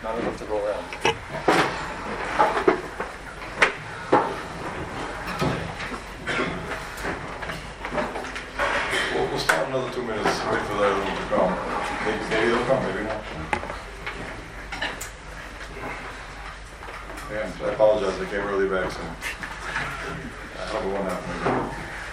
Not enough to go around. We'll start another 2 minutes. Wait for the other one to come. Maybe they'll come, maybe not. Yeah, I apologize. I came early back, so I hope it won't happen again.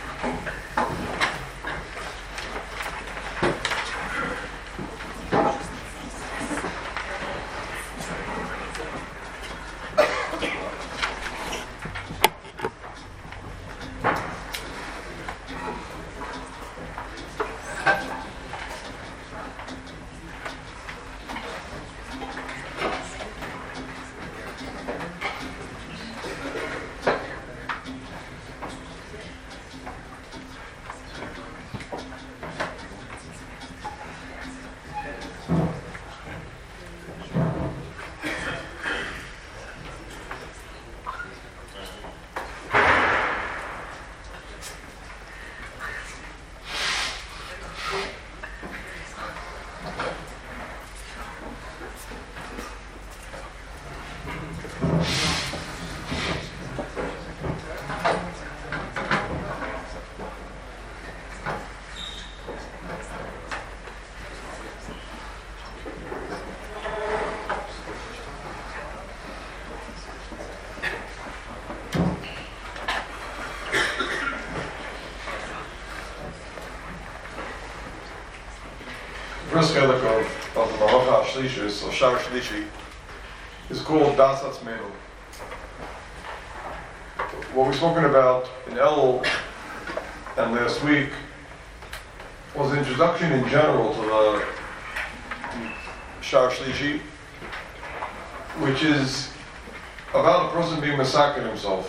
First chelik of the Malacha Shlishis, or Shar Shlishi, is called Das Atzmenu. What we've spoken about in Elul and last week was the introduction in general to the Shar Shlishi, which is about a person being masakin himself.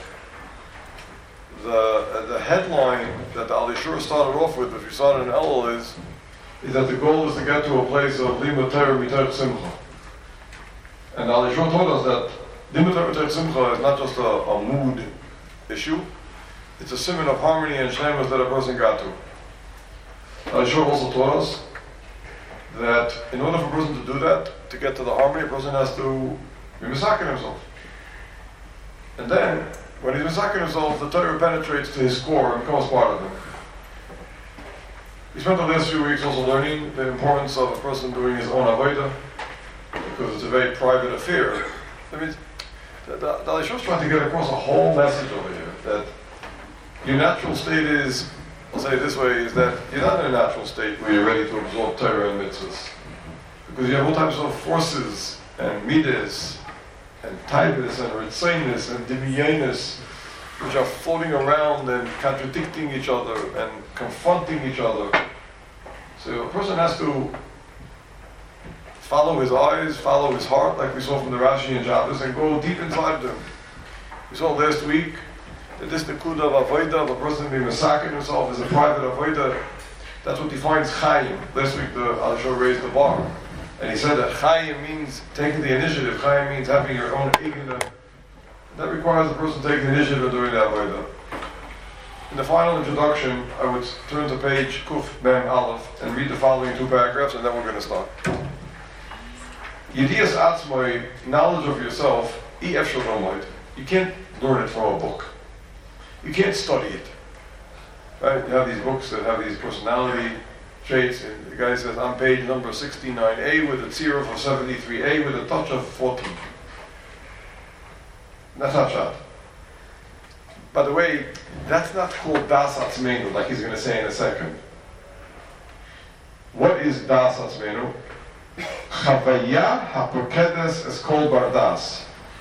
The headline that the Alishur started off with, if you saw it in Elul, is that the goal is to get to a place of Limud Torah Mitach Simcha. And Alishur told us that Limud Torah Mitach Simcha is not just a mood issue, it's a simon of harmony and shlemus that a person got to. Alishur also taught us that in order for a person to do that, to get to the harmony, a person has to be misakin himself. And then, when he's misakin himself, the Torah penetrates to his core and becomes part of him. We spent the last few weeks also learning the importance of a person doing his own avodah, because it's a very private affair. I mean, the Alishur is trying to get across a whole message over here, that your natural state is, I'll say it this way, is that you're not in a natural state where you're ready to absorb Torah and mitzvahs. Because you have all types of forces, and midas, and taivas, and ritzainus, and diviyanus, which are floating around and contradicting each other and confronting each other. So a person has to follow his eyes, follow his heart, like we saw from the Rashi and Shabbos, and go deep inside them. We saw last week that this nekuda of avodah, of a person being masakin himself, is a private avodah. That's what defines chayim. Last week the Alishur raised the bar, and he said that chayim means taking the initiative. Chayim means having your own egina. That requires the person to take the initiative of doing that avodah. In the final introduction, I would turn to page Kuf Mem Aleph and read the following 2 paragraphs, and then we're going to start. Yedias Atzmai, knowledge of yourself, E.F. Shalomite. You can't learn it from a book. You can't study it. Right? You have these books that have these personality traits, and the guy says on page number 69A with a tzira for 73A with a touch of 14. That's not shot. By the way, that's not called Das Atzmenu, like he's going to say in a second. What is Das Atzmenu? Chavaya HaPokedes is called Bardas.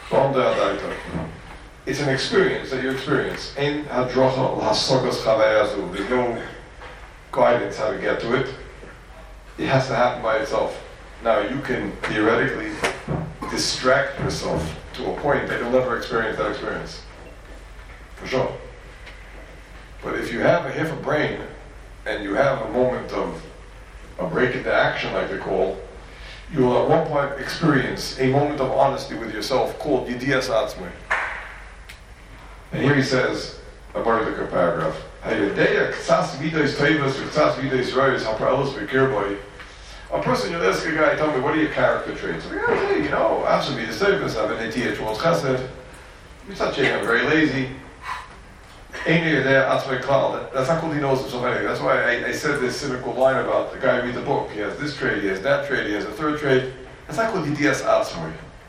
It's an experience that you experience. Ein hadrocha l'hasogas chavayazu. There's no guidance how to get to it. It has to happen by itself. Now you can theoretically distract yourself to a point that you'll never experience that experience. For sure. But if you have a half a brain and you have a moment of a break into action, like they call, you will at one point experience a moment of honesty with yourself called Yedias Atzmai. And here he says, a particular paragraph, A person, you'll ask a guy, tell me, what are your character traits? I'm like, oh, hey, I have to be the safest, I have an ATH towards chesed. I'm very lazy. That's not called he knows himself anyway. That's why I said this cynical line about the guy who reads the book. He has this trait, he has that trait, he has a third trait. That's not called dias atzmoi.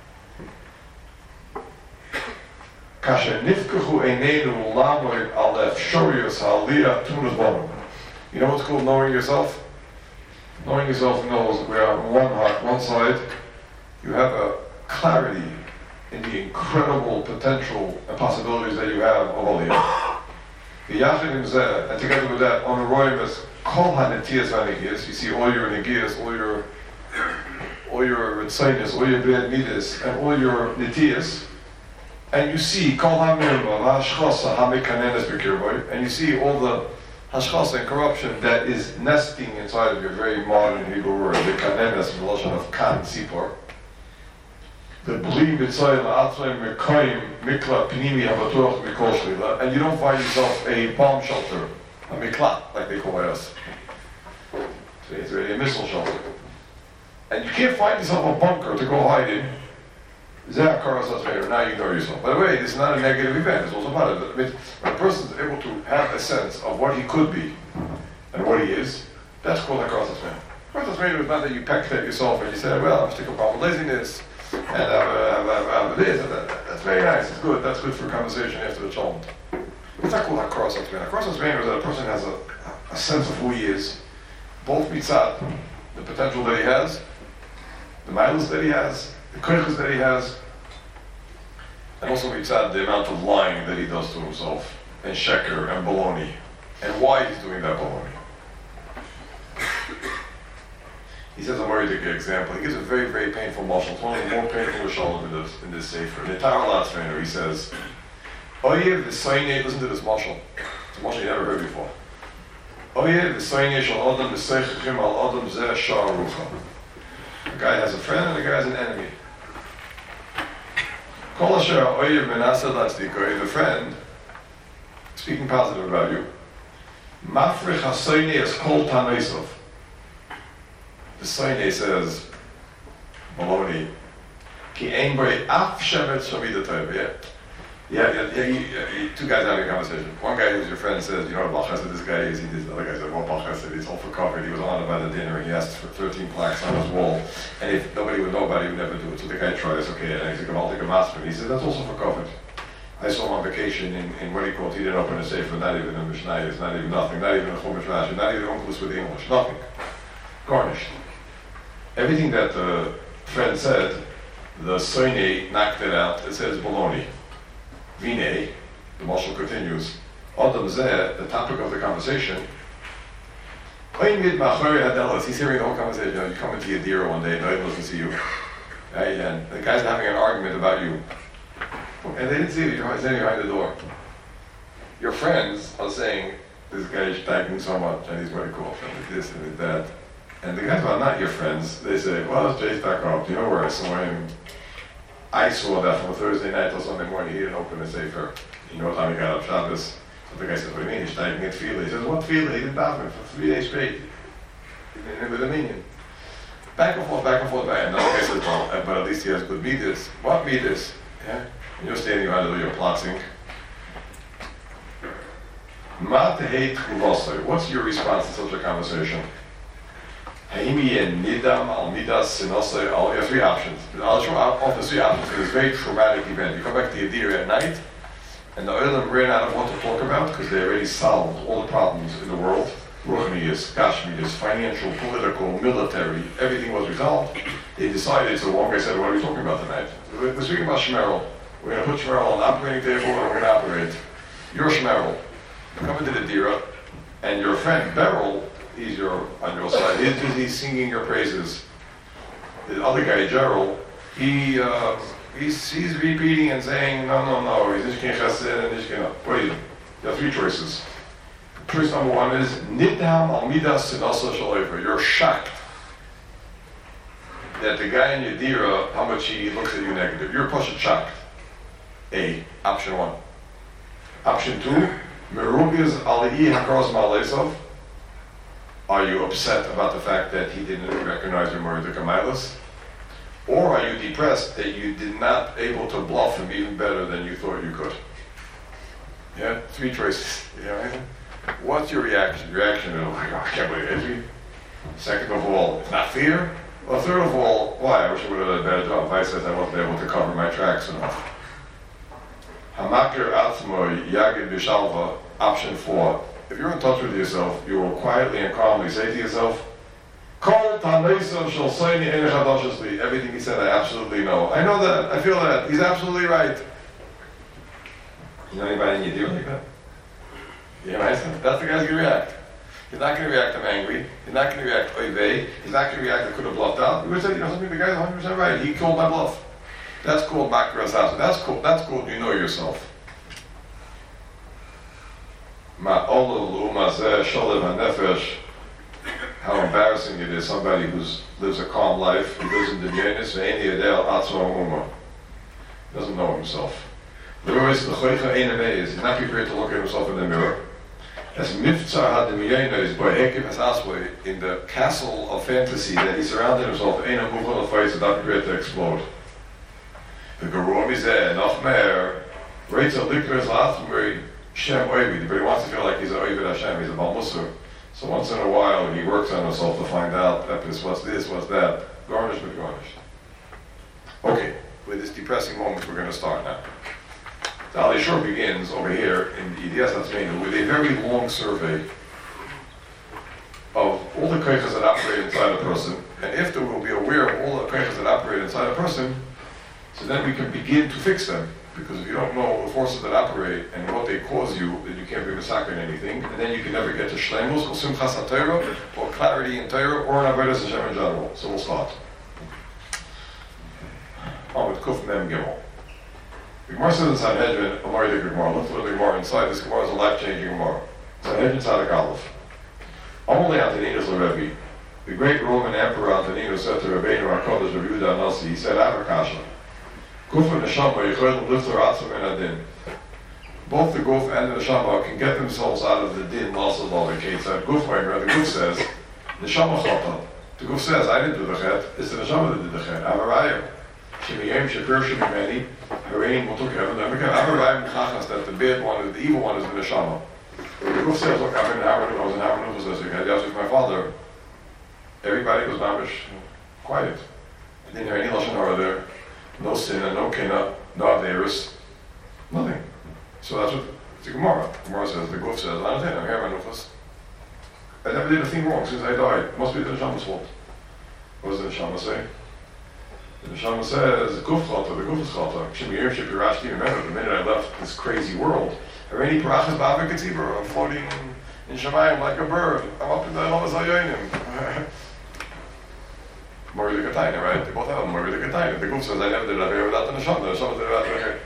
You know what's called knowing yourself? Knowing yourself knows we are one heart, one side. You have a clarity in the incredible potential and possibilities that you have of Aliyah. And together with that, on the roimus, kol hanetiyas vanegiyas, you see all your negiyas, all your ritzainis, all your bad midas, and all your netiyas, and you see kol hamirma, hashchasa, hamikanenes b'kirboy, and you see all the hashchasa and corruption that is nesting inside of your very modern Hebrew word, the kanenes, the lashon of kan sipor. The believe inside mikla pinimi habatuach mikol shlila, and you don't find yourself a bomb shelter, a miklat, like they call us. So it's really a missile shelter. And you can't find yourself a bunker to go hide in. Now you know yourself. By the way, this is not a negative event, it's also part of it. I mean, when a person is able to have a sense of what he could be and what he is, that's called a Karasas man. Karasas man is not that you pecked at yourself and you said, well, I'm sticking a problem with laziness. And I'm this, and that's very nice, it's good, that's good for conversation after the child. It's not called a cross-out man. A cross-out man is that a person has a sense of who he is, both mitzad, the potential that he has, the miles that he has, the koiches that he has, and also mitzad, the amount of lying that he does to himself, and sheker, and baloney, and why he's doing that baloney. He says a very good example. He gives a very, very painful mashal. It's one of the more painful mashalim in this sefer. In the entire last trainer, he says, Oyev v'soynei, listen to this mashal. It's a mashal you never heard before. Oyev v'soynei shal adam v'seichachim al adam zeh shar rucha. A guy has a friend and a guy has an enemy. Kol asher oyev menaseh latzdik, the friend, speaking positive about you, mafrich hasoynei es kol taneisov. The Soine says, Maloney, ki ein boi af shemetz shamida tov. Yeah, two guys having a conversation. One guy who's your friend says, you know what Bal Chesed this guy is? He did. The other guy said, well, Bal Chesed, he's all for covered. He was on about the dinner. He asked for 13 plaques on his wall. And if nobody would know about it, he would never do it. So the guy tries, okay, and he's like, I'll take a master. He said, that's also for covered. I saw him on vacation in what he called, he didn't open a sefer, not even a Mishnayos, not even nothing, not even a Chumash Rashi, not even Onkelos with English, nothing. Garnished. Everything that the friend said, the Soine knocked it out. It says baloney. Vine, the marshal continues. Adam Zeh, the topic of the conversation. He's hearing the whole conversation. You come into your deer one day and nobody doesn't see you. And the guy's having an argument about you. And they didn't see you. You're standing behind the door. Your friends are saying, this guy is tagging so much, and he's very cool, and this and that. And the guys who are not your friends, they say, well, it's Jay's back up. Do you know where I saw him? I saw that from a Thursday night till Sunday morning. He didn't open the sefer. You know what time he got up Shabbos? So the guy says, what do you mean? He's tagging it tefillah. He says, what tefillah? He didn't daven for 3 days straight. With a minion. Back and forth, back and forth. And the guy says, well, but at least he has good midas. What midas? Yeah? And you're standing around and you're plotting. What's your response to such a conversation? You have 3 options. I'll show off the 3 options because it's a very traumatic event. You come back to your deer at night, and the Olam ran out of what to talk about because they already solved all the problems in the world. Ruchnius, Gashmius, financial, political, military, everything was resolved. They decided, so one guy said, what are we talking about tonight? We're speaking about Shmerel. We're going to put Shmerel on the operating table and we're going to operate. You're Shmerel. You come into the Dira, and your friend Beryl, he's on your side. He's busy singing your praises. The other guy, Gerald, he's repeating and saying, no. He's Ishkin Chesed and Ishkin. What do you have 3 choices. Choice number 1 is Nidam al Midas Sinasa Shaloifer. You're shocked that the guy in your dira, how much he looks at you negative. You're pushing shocked. A. Option 1. Option 2. Merugiz ali'i hakros ma'aleisov. Are you upset about the fact that he didn't recognize your Morid Kamailas? Or are you depressed that you did not able to bluff him even better than you thought you could? Yeah, 3 choices. Yeah, what's your reaction? Your reaction is, oh my God, I can't believe it. Second of all, it's not fear. Well, third of all, why? I wish I would have done a better job. If I said I wasn't able to cover my tracks enough. Hamakir Atzmo Yagid Bishalva, option 4. If you're in touch with yourself, you will quietly and calmly say to yourself, everything he said, I absolutely know. I know that, I feel that, he's absolutely right. You know anybody in your deal like that? Yeah, right? That's the guy's going to react. He's not going to react, I'm angry. He's not going to react, oy He's not going to react, I could have bluffed out. He would say, you know something, the guy's 100% right. He called my bluff. That's called Makar Asasa. That's cool, you know yourself. How embarrassing it is, somebody who lives a calm life, who lives in the Yenis, he doesn't know himself. He's not prepared to look at himself in the mirror. As Miftzar had the Miyanos by Ekev Asaswe in the castle of fantasy that he surrounded himself, Eina Mughal fights is not prepared to explode. The Garum is there, Nachmer, Rachel Likmer is Lathmeri, Shem Oivid, but he wants to feel like he's an Oivid Hashem, he's a Balmusar. So once in a while he works on himself to find out what's this, what's that. Garnish with garnish. Okay, with this depressing moment we're going to start now. The Ali Shur begins over here in the EDS Atzmeinu with a very long survey of all the koiches that operate inside a person, and after we'll be aware of all the koiches that operate inside a person, so then we can begin to fix them. Because if you don't know the forces that operate and what they cause you, then you can't be massacred in anything, and then you can never get to Shleimus, or Simchas HaTorah, or clarity in Torah, or in Avodas Hashem in general. So we'll start. On with Kuf Mem Gimel. The Gemara says in Sanhedrin, Amari the Gemara. Let's look at the Gemara inside. This Gemara is a life-changing Gemara. Sanhedrin Tzadik Aleph. Amalei Antoninus LeRevi. The great Roman Emperor Antoninus said to Rabbeinu HaKadosh Rabbi Yehuda Nasi, he said, Avakasha. Guf and Neshama, Yecholim Lifter Atzim and Adin. Both the Guf and the Neshama can get themselves out of the Din loss of all the Ketzad. Guf, the Guf says, Neshama Chata. The Guf says, I didn't do the Chet, it's the Neshama that did the Chet. Avarayim. Shemiyim, Shapir, Shemimeni, Harein, Mutuk Heaven. Avarayim Chachas, that the bad one, the evil one is the Neshama. The Guf says, look, I'm in Hamanut, I was in Hamanut this week, I had with my father. Everybody was mamish quiet. I didn't hear any Lashon Hara there. No sin and no kina, no averis, nothing. So that's what the Gemara. The Gemara says, the Guf says, I don't think I'm here, Manufas. I never did a thing wrong since I died. It must be the Neshama's fault. What does the Neshama say? The Neshama says, Guf Chata, the Guf is Chata. Shemiyim Shepirashti, remember, the minute I left this crazy world, Hareni Parachas Ba'avik Ketzibur, I'm floating in Shemayim like a bird. I'm up in the Elomas HaYonim. Mori the Kataina, right? They both have Mori the Kataina. The Guf says, I never did Avera without the Neshama. The Neshama did it without the Neshama.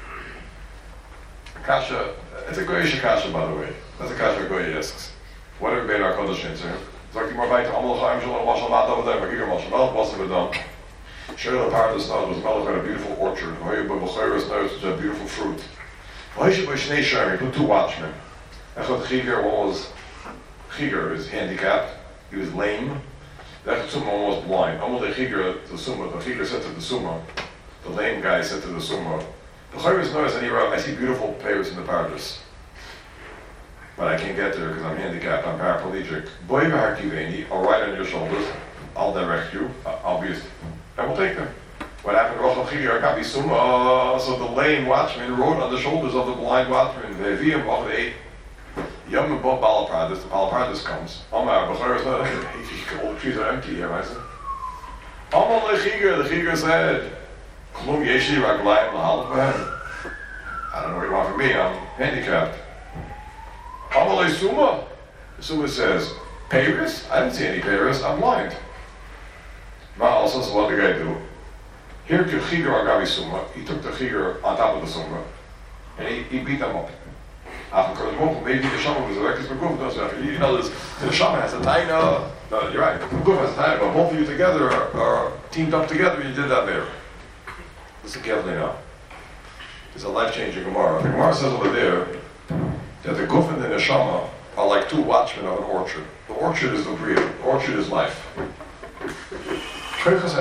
Kasha, it's a Goyish Kasha, by the way. That's a Kasha Goyi asks. What did Rabbeinu HaKadosh answer? Sagt die Marbeit, Amal Chaim Shalom, Mashal Mat over there, Magigah Mashal Melech, what's it done? Sheila Paradis Nod was Melech had a beautiful orchard. Hoya B'B'Chayras Nod which had beautiful fruit. Hoyshe B'Shnei Shem, he put 2 watchmen. Echad Chiger, one was, Chiger is handicapped. He was lame. The Summa was blind. Amal the Chiger, the Chiger said to the Summa, the lame guy said to the Summa, B'Chayras Nod, and he wrote, I see beautiful players in the Paradis. But I can't get there because I'm handicapped, I'm paraplegic. Boy V'Harkiveni, I'll ride on your shoulders, I'll direct you, I will take them. What happened? So the lame watchman rode on the shoulders of the blind watchman. Yom above Balapradis, the Balapradis comes. All the trees are empty here, I said. The Chiger said, I don't know what you want from me, I'm handicapped. Amalei Suma. Suma says, Paris? I didn't see any Paris, I'm blind. Ma also, so what did the guy do? Here took Chiger Agavi Suma. He took the Chiger on top of the Suma. And he beat them up. Maybe the Shama was the Rekis Beguf. You know, the Shama has a taina. No, you're right. The Beguf has a taina, but both of you together are teamed up together, you did that there. Listen carefully now. It's a life-changing Gemara. The Gemara says over there, that the Guf and the Neshama are like two watchmen of an orchard. The orchard is the bria. The orchard is life. Let's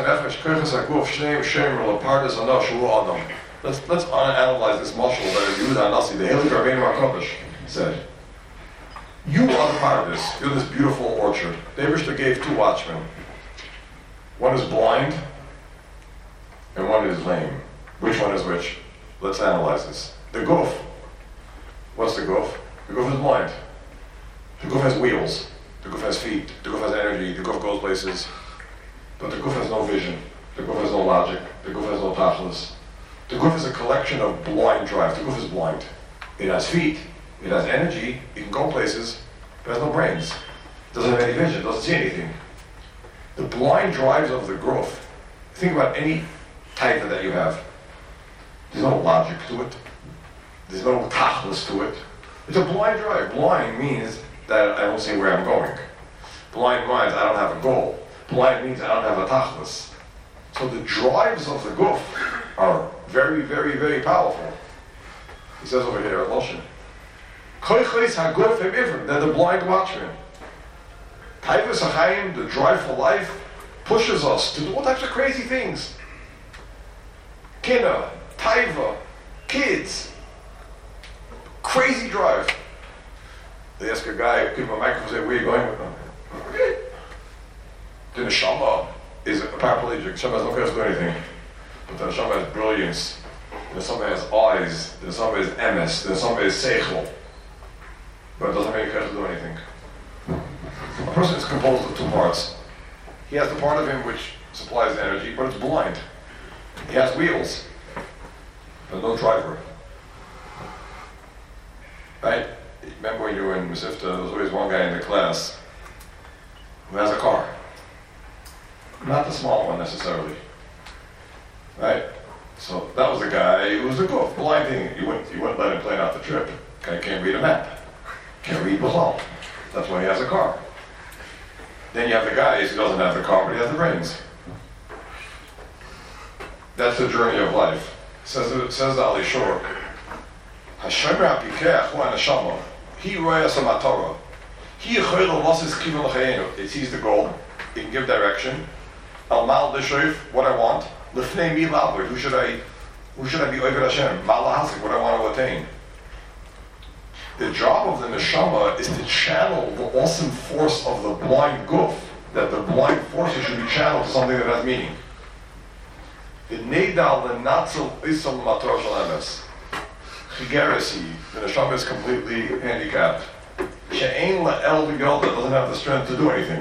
analyze this mashal that Yehuda Anasi, the Heilig Rabbeinu HaKadosh, said. You are the part of this. You're this beautiful orchard. The Eibishter gave two watchmen. One is blind, and one is lame. Which one is which? Let's analyze this. The goof. What's the goof? The goof is blind. The goof has wheels. The goof has feet. The goof has energy. The goof goes places. But the goof has no vision. The goof has no logic. The goof has no tachlis. The goof is a collection of blind drives. The goof is blind. It has feet. It has energy. It can go places. But it has no brains. It doesn't have any vision. It doesn't see anything. The blind drives of the goof. Think about any type that you have. There's no logic to it. There's no tachlis to it. It's a blind drive. Blind means that I don't see where I'm going. Blind means I don't have a goal. Blind means I don't have a tachlis. So the drives of the goof are very, very, very powerful. He says over here, Loshen. They're the blind watchmen. Taivas HaChaim, the drive for life, pushes us to do all types of crazy things. Kina, Taiva, kids. Crazy drive. They ask a guy, give him a microphone, say, where are you going with them? The neshama is a paraplegic. Neshama has no care to do anything. But the neshama has brilliance. The neshama has eyes. The neshama has emes. The neshama has seichel. But it doesn't make care to do anything. A person is composed of two parts. He has the part of him which supplies energy, but it's blind. He has wheels, but no driver. Right? Remember when you were in Mesivta, there was always one guy in the class who has a car. Not the small one necessarily. Right? So that was the guy who was the goof, blind thing. You wouldn't let him plan out the trip. Guy can't read a map. Can't read B'chal. That's why he has a car. Then you have the guy who doesn't have the car, but he has the brains. That's the journey of life. Says the Ali Shor. Hashemer HaPikech Hu HaNeshama. He royas HaMatorah. He yichol l'masis kivan l'chayenu. It sees the goal. It can give direction. Al mal l'shoif, what I want. L'fnei mi l'avod. Who should I be over Hashem? Mal l'hasik, what I want to attain. The job of the neshama is to channel the awesome force of the blind goof, that the blind forces should be channeled to something that has meaning. The neidal lenatzel isam mator shalames. Chigeresi, the neshama is completely handicapped. She'ein la'el b'yolda, doesn't have the strength to do anything.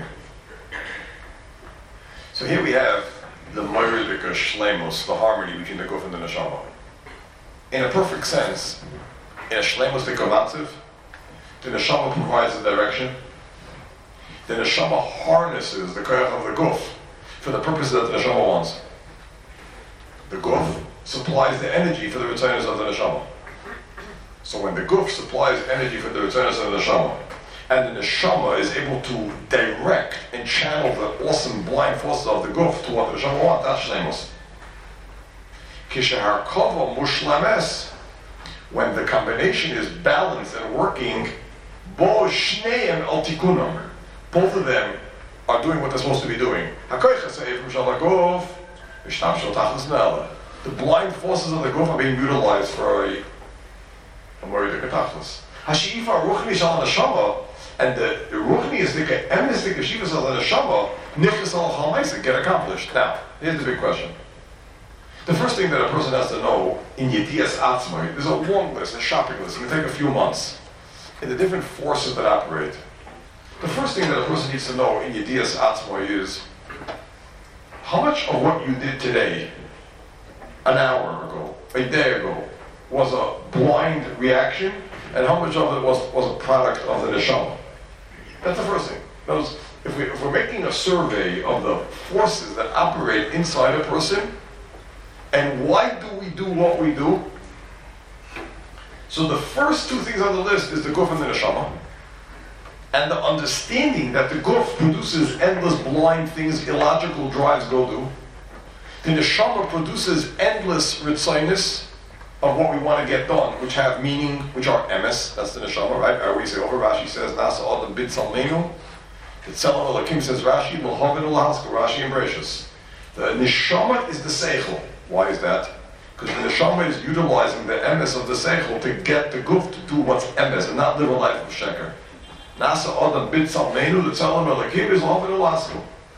So here we have the moiridika shleimus, the harmony between the goof and the neshama. In a perfect sense, in a shleimus dikomatziv, the neshama provides the direction. The neshama harnesses the koyach of the goof for the purpose that the neshama wants. The goof supplies the energy for the returners of the neshama. So when the goof supplies energy for the returners of the neshama, and the neshama is able to direct and channel the awesome blind forces of the goof to what the neshama wants, that's shleimus. Kisheharkova mushlames, when the combination is balanced and working, bo shneim el tikunam, both of them are doing what they're supposed to be doing. The blind forces of the goof are being utilized for a moedik tachlis. Hashifa ruchni shal neshama, and the ruchniistic, emistic yeshivas of the neshama, nichas al chamaisa, get accomplished. Now, here's the big question. The first thing that a person has to know in Yedias Atzmai, there's a long list, a shopping list. It can take a few months in the different forces that operate. The first thing that a person needs to know in Yedias Atzmai is how much of what you did today, an hour ago, a day ago, was a blind reaction, and how much of it was a product of the neshama. That's the first thing. Notice, if we're making a survey of the forces that operate inside a person, and why do we do what we do? So the first two things on the list is the goof and the neshama, and the understanding that the goof produces endless blind things, illogical drives go do. The neshama produces endless ritzaynus, of what we want to get done, which have meaning, which are emes, that's the neshama, right? We say over, Rashi says, Nasa Adam Bid Salmenu. The Tzelem Elokim says Rashi, Mulhavin Ulahaska, Rashi and Bereshis. The neshama is the seichel. Why is that? Because the neshama is utilizing the emes of the seichel to get the guf to do what's emes and not live a life of sheker. Nasa Adam Bid Salmenu, the Tzelem Elokim is Mulhavin Ulahaska.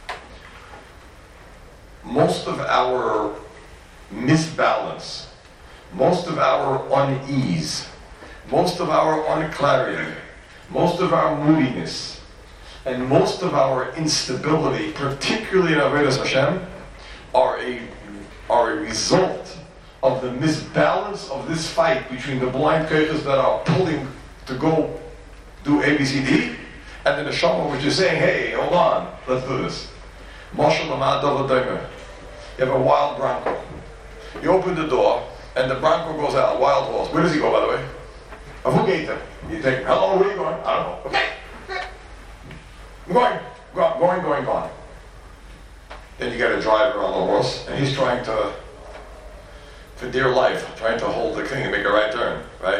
Most of our misbalance, most of our unease, most of our unclarity, most of our moodiness, and most of our instability, particularly in Avodas Hashem, are a result of the misbalance of this fight between the blind koiches that are pulling to go do ABCD, and the neshama which is saying, hey, hold on, let's do this. Mashal Lamad David Daimer. You have a wild bronco. You open the door, and the bronco goes out, a wild horse. Where does he go, by the way? Of who gate him? You take him, hello, where are you going? I don't know. Okay. I'm going. Then you get a driver on the horse, and he's trying to, for dear life, trying to hold the thing and make a right turn, right?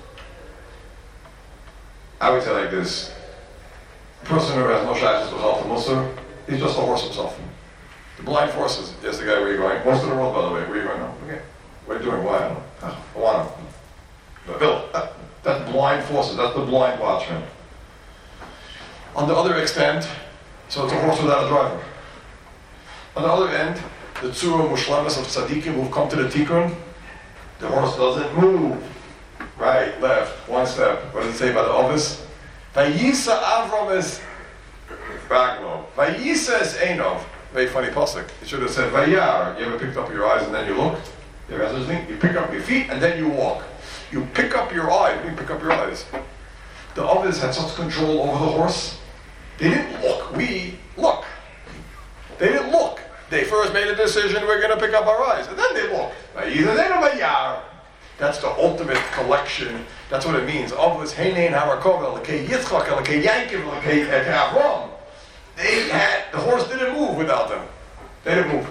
I would say like this. A person who has no shaykhs with health and musr, he's just a horse himself. The blind horse is the guy, where are you going? Most of the world, by the way, where are you going now? Okay. What are you doing? Why? I don't know. I want him. But Bill, that's blind forces, that's the blind watchman. On the other extent, so it's a horse without a driver. On the other end, the tzura mushlemas of tzaddikim who've come to the tikkun, the horse doesn't move. Right, left, one step. What does it say about the ovis? Vayisa Avram es Baglo. Vayisa es Einov. Very funny pasuk. It should have said Vayar. You ever picked up your eyes and then you looked? You ever had this thing? You pick up your feet and then you walk. You pick up your eyes. What do you pick up your eyes? The others had such control over the horse. They didn't look. We look. They didn't look. They first made a decision, we're going to pick up our eyes. And then they looked. That's the ultimate collection. That's what it means. Avos Heinein Harakov Elokei Yitzchak Elokei Yankiv Elokei et Avram. They had, the horse didn't move without them. They didn't move.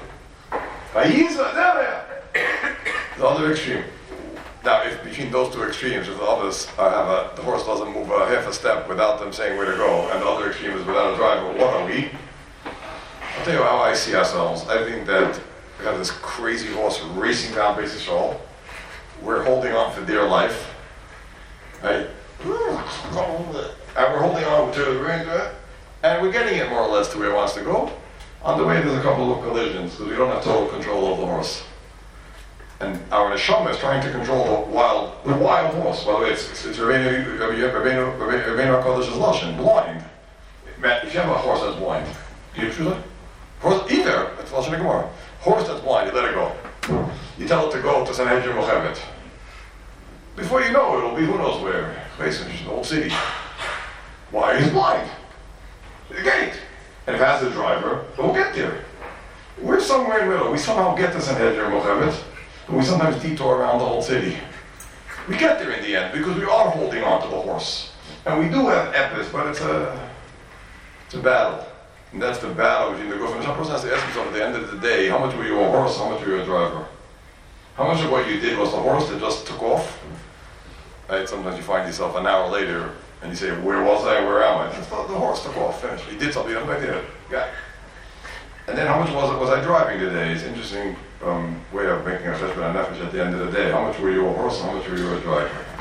The other extreme. Now, if between those two extremes, if the others the horse doesn't move a half a step without them saying where to go, and the other extreme is without a driver, what are we? I'll tell you how I see ourselves. I think that we have this crazy horse racing down Beis Yisrael. We're holding on for dear life, right? And we're holding on to the reins, and we're getting it more or less to where it wants to go. On the way, there's a couple of collisions because we don't have total control of the horse. And our neshama is trying to control the wild horse. By the way, it's Rabbeinu HaKadosh's lashon, blind. If you have a horse that's blind, do you choose it? Horse, either, it's lashon Gemara. Horse that's blind, you let it go. You tell it to go to Sanhedrin Mochevet. Before you know it, it'll be who knows where. Basically, an old city. Why? He's blind. The gate. And if it has a driver, we'll get there. We're somewhere in the middle. We somehow get to Sanhedrin Mochevet, but we sometimes detour around the whole city. We get there in the end because we are holding on to the horse. And we do have epis, but it's a battle. And that's the battle between the guf and the person has to ask himself at the end of the day, how much were you a horse, how much were you a driver? How much of what you did was the horse that just took off? Right? Sometimes you find yourself an hour later and you say, where was I, where am I? That's the horse took off, finished. He did something, you have no idea. Got it. And then how much was I driving today? It's an interesting way of making a judgment on nefesh at the end of the day. How much were you a horse, how much were you a driver?